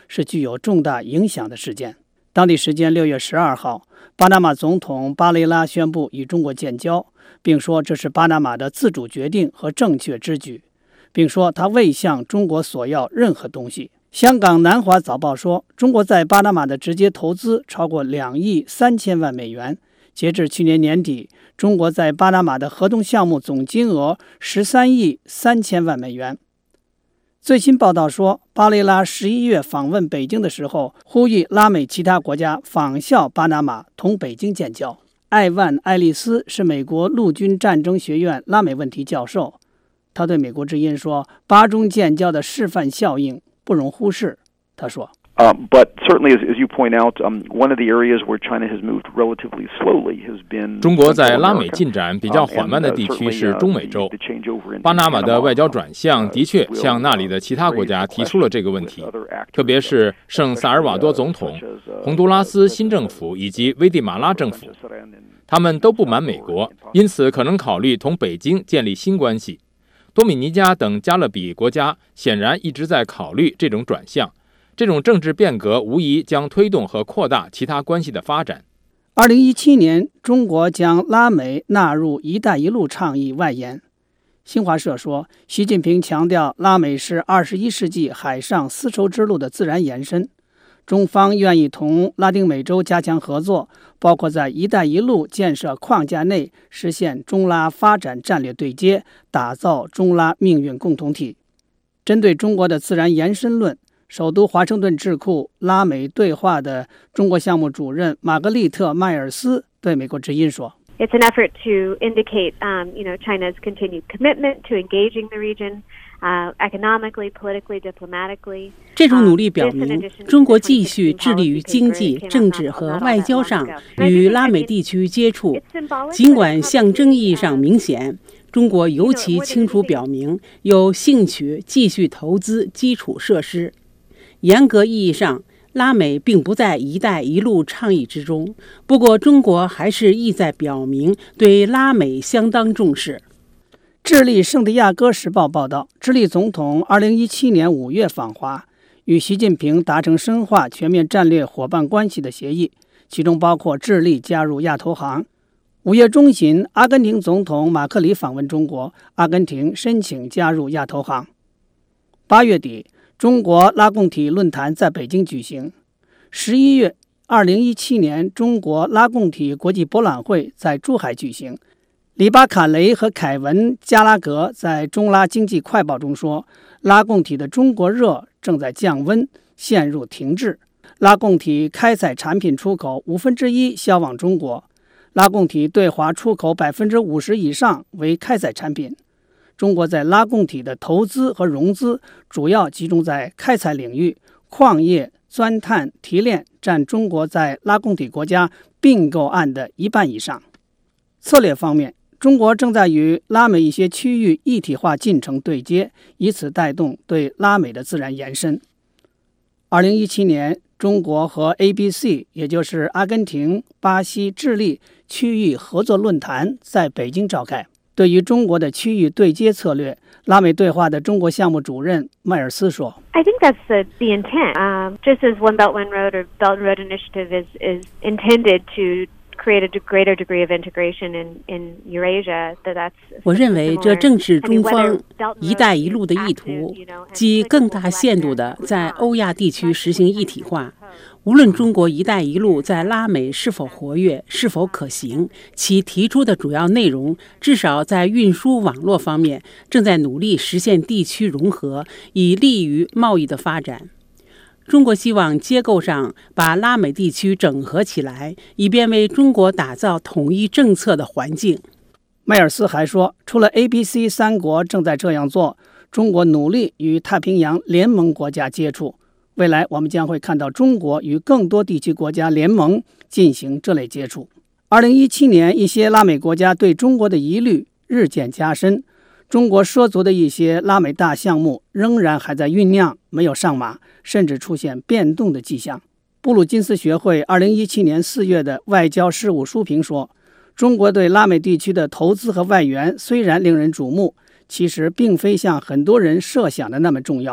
是具有重大影响的事件。当地时间六月十二号，巴拿马总统巴雷拉宣布与中国建交，并说这是巴拿马的自主决定和正确之举，并说他未向中国索要任何东西。香港南华早报说，中国在巴拿马的直接投资超过两亿三千万美元。截至去年年底，中国在巴拿马的合同项目总金额十三亿三千万美元。最新报道说，巴雷拉十一月访问北京的时候，呼吁拉美其他国家仿效巴拿马，同北京建交。艾万·爱丽丝是美国陆军战争学院拉美问题教授，他对美国之音说，巴中建交的示范效应不容忽视。他说 Um, but certainly, as, as you point out, um, one of the areas where China has moved relatively slowly has been 中国在拉美进展比较缓慢的地区是中美洲。巴拿马的外交转向的确向那里的其他国家提出了这个问题，特别是圣萨尔瓦多总统、洪都拉斯新政府以及危地马拉政府，他们都不满美国，因此可能考虑同北京建立新关系。多米尼加等加勒比国家显然一直在考虑这种转向。这种政治变革无疑将推动和扩大其他关系的发展。 二零一七年，中国将拉美纳入“一带一路”倡议外延。新华社说，习近平强调，拉美是二十一世纪海上丝绸之路的自然延伸。中方愿意同拉丁美洲加强合作，包括在“一带一路”建设框架内实现中拉发展战略对接，打造中拉命运共同体。针对中国的自然延伸论，首都华盛顿智库拉美对话的中国项目主任玛格丽特·迈尔斯对美国之音说 It's an effort to indicate, um, you know, China's continued commitment to engaging the region, uh, economically, politically, diplomatically. 这种努力表明，中国继续致力于经济、政治和外交上与拉美地区接触。尽管象征意义上明显，中国尤其清楚表明有兴趣继续投资基础设施。严格意义上，拉美并不在“一带一路”倡议之中，不过中国还是意在表明对拉美相当重视。 智利圣地亚哥时报报道，智利总统二零一七年五月访华，与习近平达成深化全面战略伙伴关系的协议，其中包括智利加入亚投行。五月中旬，阿根廷总统马克里访问中国，阿根廷申请加入亚投行。八月底，中国拉共体论坛在北京举行。十一月，二零一七年中国拉共体国际博览会在珠海举行。里巴卡雷和凯文·加拉格在中拉经济快报中说，拉共体的中国热正在降温，陷入停滞。拉共体开采产品出口五分之一销往中国，拉共体对华出口百分之五十以上为开采产品。中国在拉共体的投资和融资主要集中在开采领域，矿业、钻探、提炼占中国在拉共体国家并购案的一半以上。策略方面，中国正在与拉美一些区域一体化进程对接，以此带动对拉美的自然延伸。二零一七年，中国和 A B C， 也就是阿根廷、巴西、智利区域合作论坛在北京召开。对于中国的区域对接策略，拉美对话的中国项目主任迈尔斯说 I think that's the, the intent. Um, just as One Belt, One Road or Belt and Road Initiative is, is intended to create a greater degree of integration in, in Eurasia, that that's 我认为这正是中方“一带一路”的意图，即更大限度地在欧亚地区实行一体化。无论中国“一带一路”在拉美是否活跃、是否可行，其提出的主要内容，至少在运输网络方面，正在努力实现地区融合，以利于贸易的发展。中国希望结构上把拉美地区整合起来，以便为中国打造统一政策的环境。 迈尔斯还说，除了 A B C 三国正在这样做，中国努力与太平洋联盟国家接触。未来我们将会看到中国与更多地区国家联盟进行这类接触。二零一七年，一些拉美国家对中国的疑虑日渐加深，中国涉足的一些拉美大项目仍然还在酝酿，没有上马，甚至出现变动的迹象。布鲁金斯学会二零一七年四月的外交事务书评说，中国对拉美地区的投资和外援虽然令人瞩目，其实并非像很多人设想的那么重要。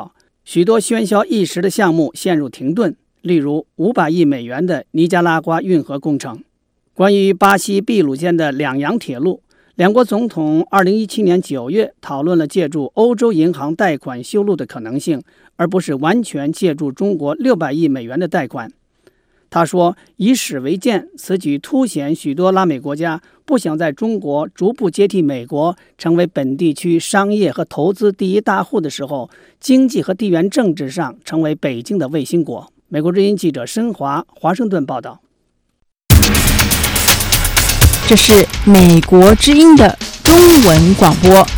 许多喧嚣一时的项目陷入停顿，例如五百亿美元的尼加拉瓜运河工程。关于巴西秘鲁间的两洋铁路，两国总统二零一七年九月讨论了借助欧洲银行贷款修路的可能性，而不是完全借助中国六百亿美元的贷款。他说，以史为鉴，此举凸显许多拉美国家不想在中国逐步接替美国，成为本地区商业和投资第一大户的时候，经济和地缘政治上成为北京的卫星国。美国之音记者申华华盛顿报道。 这是美国之音的中文广播。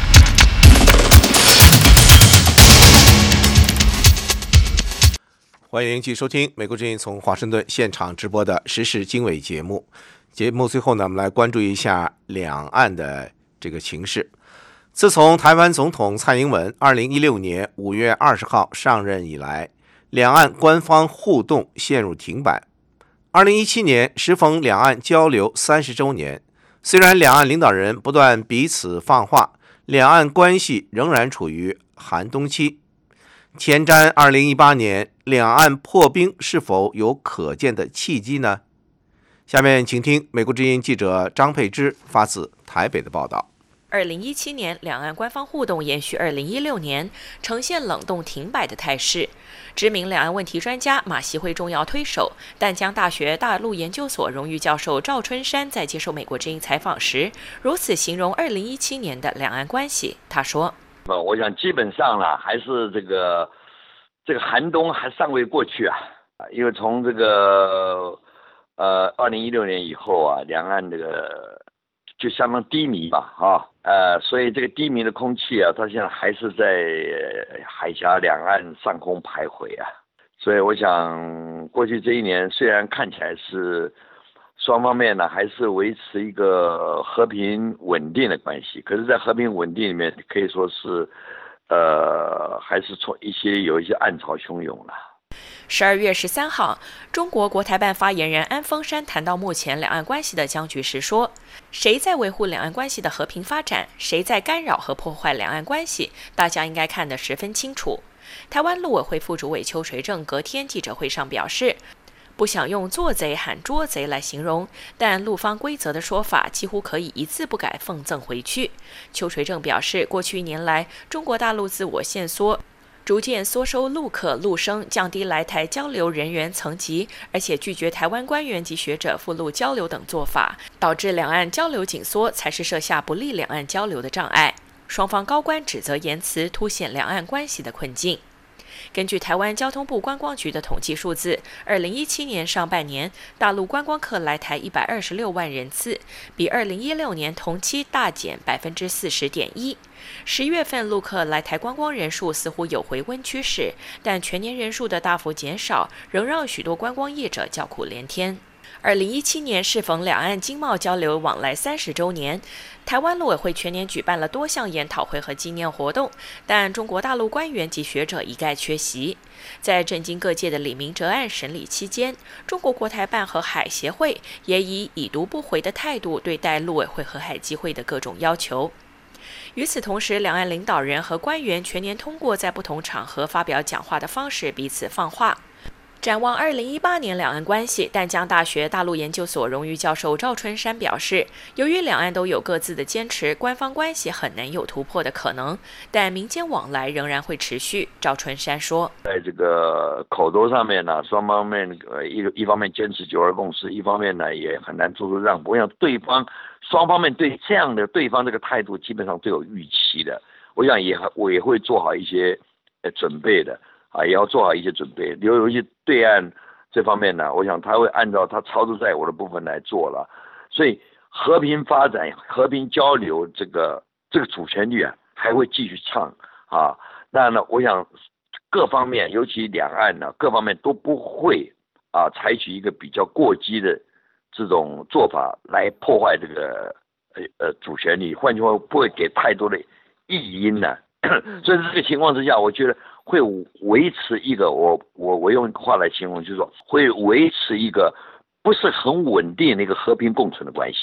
欢迎继续收听美国之音从华盛顿现场直播的时事经纬节目。节目最后呢，我们来关注一下两岸的这个情势。自从台湾总统蔡英文二零一六年五月二十号上任以来，两岸官方互动陷入停摆。二零一七年时逢两岸交流三十周年，虽然两岸领导人不断彼此放话，两岸关系仍然处于寒冬期。前瞻二零一八年，两岸破冰是否有可见的契机呢？下面请听美国之音记者张佩芝发自台北的报道。 二零一七年，两岸官方互动延续二零一六年，呈现冷冻停摆的态势。知名两岸问题专家、马习会重要推手、淡江大学大陆研究所荣誉教授赵春山在接受美国之音采访时，如此形容二零一七年的两岸关系。他说：“ 我想基本上啦，还是这个这个寒冬还尚未过去啊，因为从这个呃二零一六年以后啊，两岸这个就相当低迷吧，啊。”呃，所以这个低迷的空气啊，它现在还是在海峡两岸上空徘徊啊。所以我想，过去这一年虽然看起来是双方面呢还是维持一个和平稳定的关系，可是，在和平稳定里面可以说是，呃，还是从一些有一些暗潮汹涌了。 十二月十三号，中国国台办发言人安峰山谈到目前两岸关系的僵局时说：“谁在维护两岸关系的和平发展，谁在干扰和破坏两岸关系，大家应该看得十分清楚。”台湾陆委会副主委邱垂正隔天记者会上表示，不想用做贼喊捉贼来形容，但陆方规则的说法几乎可以一字不改奉赠回去。邱垂正表示，过去一年来，中国大陆自我限缩，逐渐缩收陆客、陆生，降低来台交流人员层级，而且拒绝台湾官员及学者赴陆交流等做法，导致两岸交流紧缩，才是设下不利两岸交流的障碍。双方高官指责言辞，凸显两岸关系的困境。根据台湾交通部观光局的统计数字，二零一七年上半年，大陆观光客来台一百二十六万人次，比二零一六年同期大减百分之四十点一。十月份陆客来台观光人数似乎有回温趋势，但全年人数的大幅减少，仍让许多观光业者叫苦连天。二零一七年适逢两岸经贸交流往来三十周年，台湾陆委会全年举办了多项研讨会和纪念活动，但中国大陆官员及学者一概缺席。在震惊各界的李明哲案审理期间，中国国台办和海协会也以已读不回的态度对待陆委会和海基会的各种要求。与此同时，两岸领导人和官员全年通过在不同场合发表讲话的方式彼此放话。展望二零一八年两岸关系，淡江大学大陆研究所荣誉教授赵春山表示，由于两岸都有各自的坚持，官方关系很难有突破的可能，但民间往来仍然会持续。赵春山说， 在这个口头上面呢，双方面呃一一方面坚持九二共识，一方面呢也很难做出让步。我想对方双方面对这样的对方这个态度基本上都有预期的，我想也我也会做好一些呃准备的。啊，也要做好一些准备。尤尤其对岸这方面呢，我想他会按照他操之在我的部分来做了。所以和平发展、和平交流这个这个主旋律啊，还会继续唱啊。那呢，我想各方面，尤其两岸呢，各方面都不会啊采取一个比较过激的这种做法来破坏这个呃呃主旋律。换句话，不会给太多的异音呢。所以这个情况之下，我觉得会维持一个我我我用话来形容，就是说会维持一个不是很稳定的一个和平共存的关系。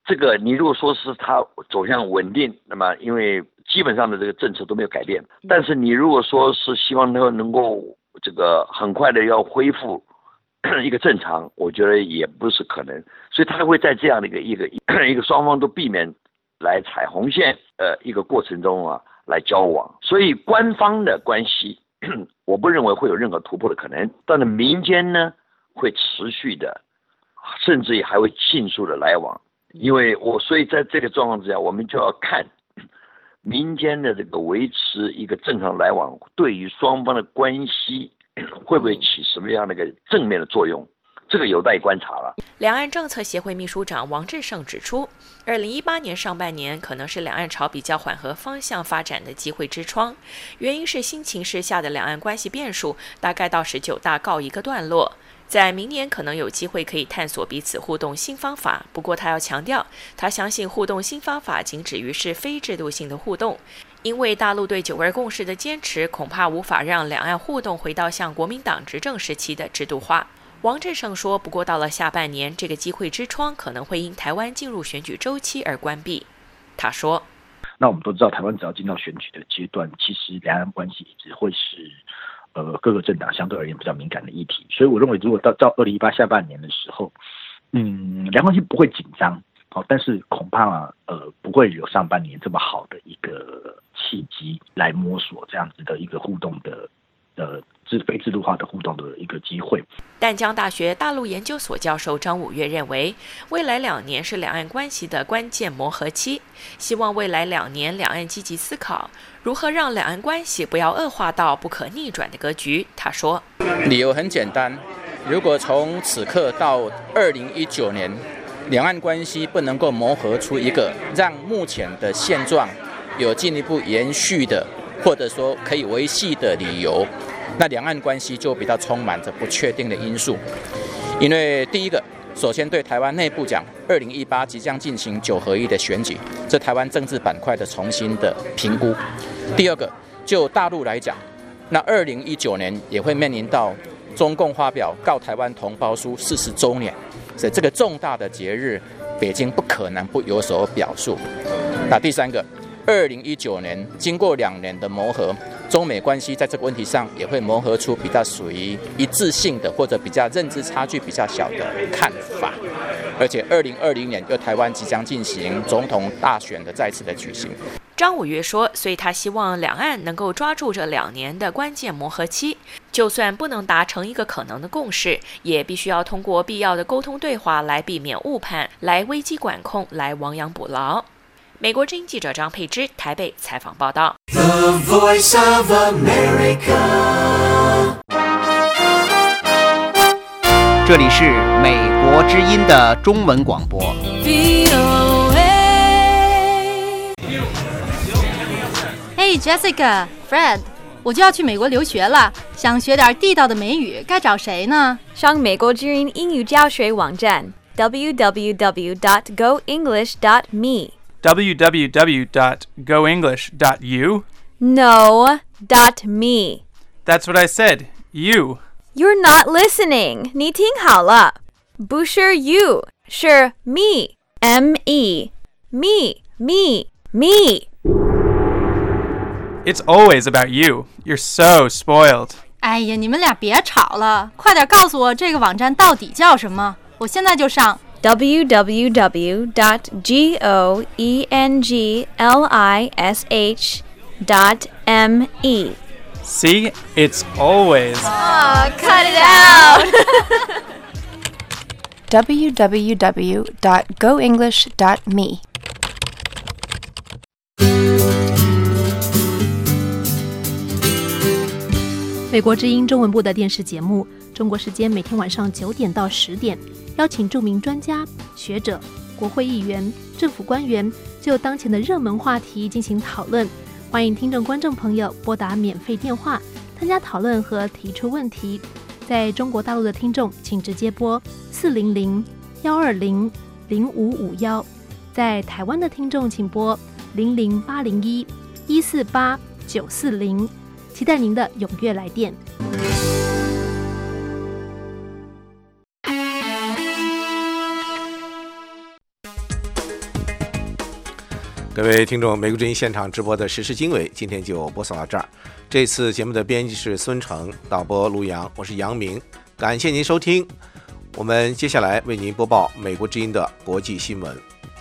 这个你如果说是它走向稳定，那么因为基本上的这个政策都没有改变，但是你如果说是希望能够能够这个很快的要恢复一个正常，我觉得也不是可能，所以他会在这样的一个一个一个双方都避免来踩红线呃一个过程中啊来交往，所以官方的关系我不认为会有任何突破的可能，但是民间呢会持续的，甚至也还会迅速的来往，因为我所以在这个状况之下，我们就要看民间的这个维持一个正常来往，对于双方的关系会不会起什么样的一个正面的作用？这个有待观察了。 两岸政策协会秘书长王志胜指出，二零一八年上半年可能是两岸朝比较缓和方向发展的机会之窗，原因是新情势下的两岸关系变数大概到十九大告一个段落。在明年可能有机会可以探索彼此互动新方法，不过他要强调，他相信互动新方法仅止于是非制度性的互动，因为大陆对九二共识的坚持恐怕无法让两岸互动回到像国民党执政时期的制度化。王志胜说，不过到了下半年，这个机会之窗可能会因台湾进入选举周期而关闭。他说， 那我们都知道，台湾只要进到选举的阶段，其实两岸关系一直会是呃各个政党相对而言比较敏感的议题，所以我认为如果到到二零一八下半年的时候，嗯，两岸关系不会紧张，好、哦，但是恐怕呃不会有上半年这么好的一个契机来摸索这样子的一个互动的呃制非制度化的互动的一个机会。 淡江大学大陆研究所教授张武岳认为，未来两年是两岸关系的关键磨合期，希望未来两年两岸积极思考如何让两岸关系不要恶化到不可逆转的格局。他说， 理由很简单，如果从此刻到二零一九年两岸关系不能够磨合出一个让目前的现状有进一步延续的或者说可以维系的理由，那两岸关系就比较充满着不确定的因素。因为第一个，首先对台湾内部讲，二零一八即将进行九合一的选举，这台湾政治板块的重新的评估。第二个，就大陆来讲，那二零一九年也会面临到中共发表告台湾同胞书四十周年，所以这个重大的节日，北京不可能不有所表述。那第三个，二零一九年经过两年的磨合，中美关系在这个问题上也会磨合出比较属于一致性的或者比较认知差距比较小的看法。而且二零二零年又台湾即将进行总统大选的再次的举行。 张武岳说，所以他希望两岸能够抓住这两年的关键磨合期，就算不能达成一个可能的共识，也必须要通过必要的沟通对话来避免误判，来危机管控，来亡羊补牢。美国之音记者张佩芝台北采访报道。 The Voice of America。 这里是美国之音的中文广播。 Hey Jessica、Fred， 我就要去美国留学了，想学点地道的美语，该找谁呢？ 上美国之音英语教学网站 double-u double-u double-u dot go english dot me。 double-u double-u double-u dot go english dot you? No, dot me. That's what I said. You. You're not listening. 你听好了，不是 you， 是 me. M E. Me, me, me. It's always about you. You're so spoiled. 哎呀，你们俩别吵了，快点告诉我这个网站到底叫什么，我现在就上。 double-u double-u double-u dot go english dot me. See? It's always. Oh, cut it out. double-u double-u double-u dot go english dot me。 美国之音中文部的电视节目，中国时间每天晚上九点到十点，邀请著名专家、学者、国会议员、政府官员就当前的热门话题进行讨论。欢迎听众观众朋友拨打免费电话参加讨论和提出问题。在中国大陆的听众，请直接拨四零零幺二零零五五幺；在台湾的听众，请拨零零八零一一四八九四零。期待您的踊跃来电。 各位听众，美国之音现场直播的时事经纬今天就播送到这儿。这次节目的编辑是孙成，导播卢阳，我是杨明，感谢您收听。我们接下来为您播报美国之音的国际新闻。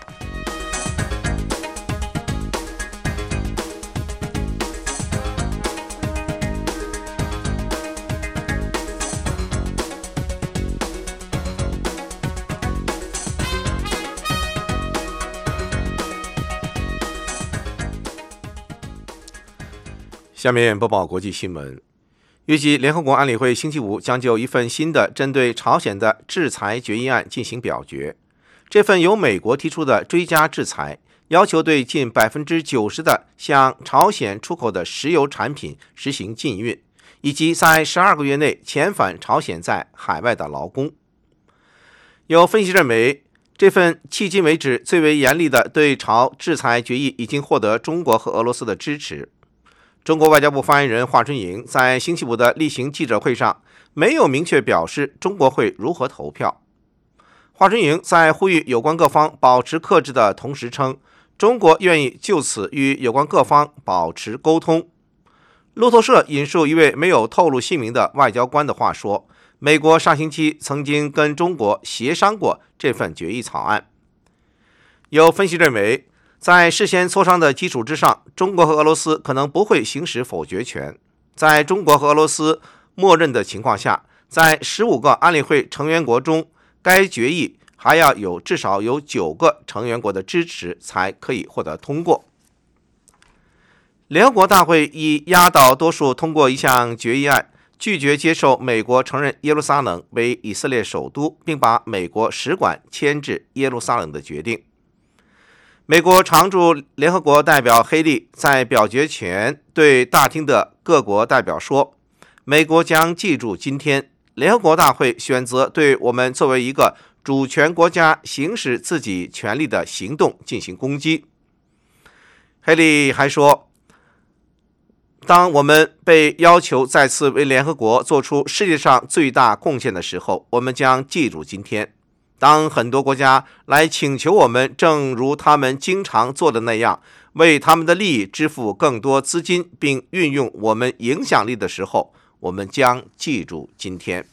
下面播报国际新闻。预计联合国安理会星期五将就一份新的针对朝鲜的制裁决议案进行表决。这份由美国提出的追加制裁，要求对近百分之九十的向朝鲜出口的石油产品实行禁运，以及在十二个月内遣返朝鲜在海外的劳工。有分析认为，这份迄今为止最为严厉的对朝制裁决议已经获得中国和俄罗斯的支持。中国外交部发言人华春莹在星期五的例行记者会上没有明确表示中国会如何投票。华春莹在呼吁有关各方保持克制的同时称，中国愿意就此与有关各方保持沟通。路透社引述一位没有透露姓名的外交官的话说，美国上星期曾经跟中国协商过这份决议草案。有分析认为，在事先磋商的基础之上，中国和俄罗斯可能不会行使否决权。在中国和俄罗斯默认的情况下，在十五个安理会成员国中，该决议还要有至少有九个成员国的支持才可以获得通过。联合国大会以压倒多数通过一项决议案，拒绝接受美国承认耶路撒冷为以色列首都，并把美国使馆迁至耶路撒冷的决定。美国常驻联合国代表黑利在表决前对大厅的各国代表说，美国将记住今天联合国大会选择对我们作为一个主权国家行使自己权利的行动进行攻击。黑利还说，当我们被要求再次为联合国做出世界上最大贡献的时候，我们将记住今天。当很多国家来请求我们，正如他们经常做的那样，为他们的利益支付更多资金，并运用我们影响力的时候，我们将记住今天。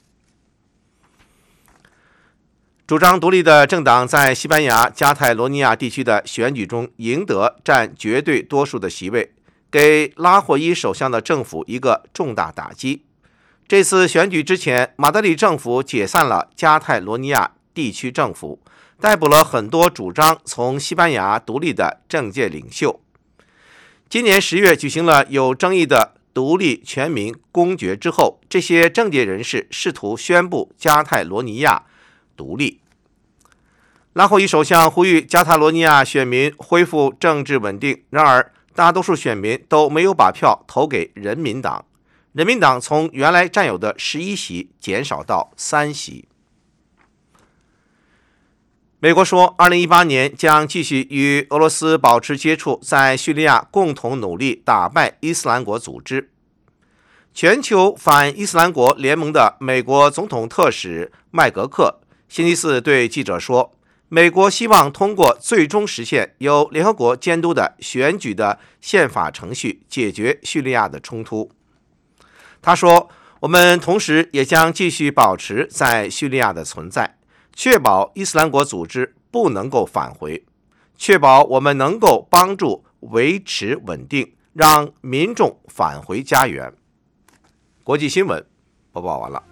主张独立的政党在西班牙加泰罗尼亚地区的选举中赢得占绝对多数的席位，给拉霍伊首相的政府一个重大打击。这次选举之前，马德里政府解散了加泰罗尼亚地区政府，逮捕了很多主张从西班牙独立的政界领袖。今年十月举行了有争议的独立全民公决之后，这些政界人士试图宣布加泰罗尼亚独立。拉霍伊首相呼吁加泰罗尼亚选民恢复政治稳定，然而大多数选民都没有把票投给人民党，人民党从原来占有的十一席减少到三席。美国说，二零一八年将继续与俄罗斯保持接触，在叙利亚共同努力打败伊斯兰国组织。全球反伊斯兰国联盟的美国总统特使麦格克星期四对记者说，美国希望通过最终实现由联合国监督的选举的宪法程序解决叙利亚的冲突。他说，我们同时也将继续保持在叙利亚的存在，确保伊斯兰国组织不能够返回，确保我们能够帮助维持稳定，让民众返回家园。国际新闻播报完了。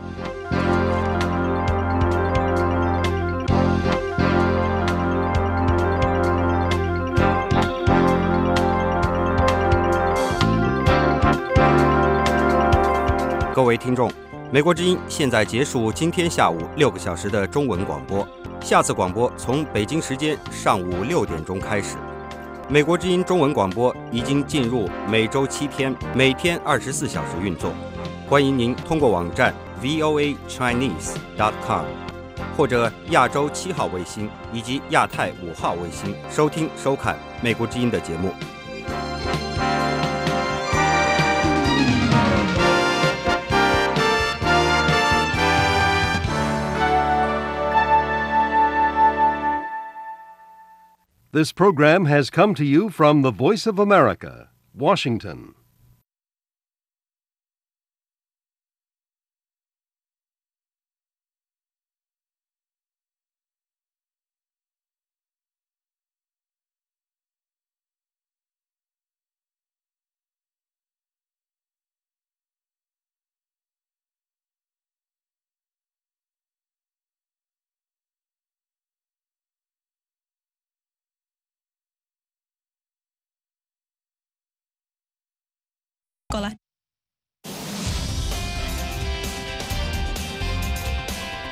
各位听众，美国之音现在结束今天下午六个小时的中文广播，下次广播从北京时间上午六点钟开始。美国之音中文广播已经进入每周七天，每天二十四小时运作。欢迎您通过网站 v o a chinese dot com 或者亚洲七号卫星以及亚太五号卫星收听收看美国之音的节目。 This program has come to you from the Voice of America, Washington. Có lại.